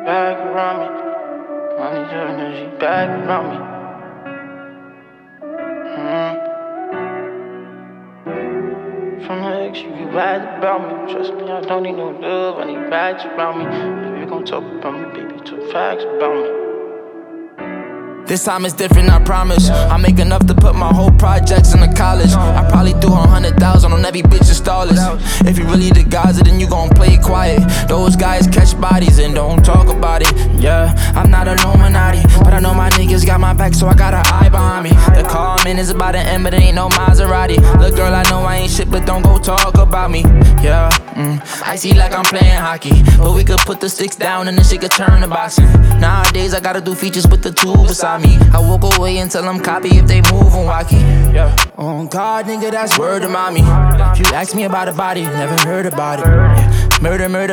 back around me. I need your energy back around me. From the ex, you get right about me. Trust me, I don't need no love, I need rags around me. If you gon' talk about me, baby, talk facts about me. This time it's different, I promise. I make enough to put my whole projects into college. I probably threw 100,000 on every bitch installers. If you really the guys, then you gon' play it quiet. Those guys catch bodies and don't talk about it. Yeah, I'm not a Illuminati, but I know my niggas got my back, so I got an eye behind me. The car I'm in is about to end, but it ain't no Maserati. Look, girl, I know I ain't shit, but don't go talk about me. Yeah, I see like I'm playing hockey, but we could put the sticks down and the shit could turn to boxing. Nowadays I gotta do features with the two beside me. I walk away and tell them copy if they move on walkie. Yeah. Oh God, nigga, that's word to mommy. If you ask me about a body, never heard about it. Yeah. Murder, murder.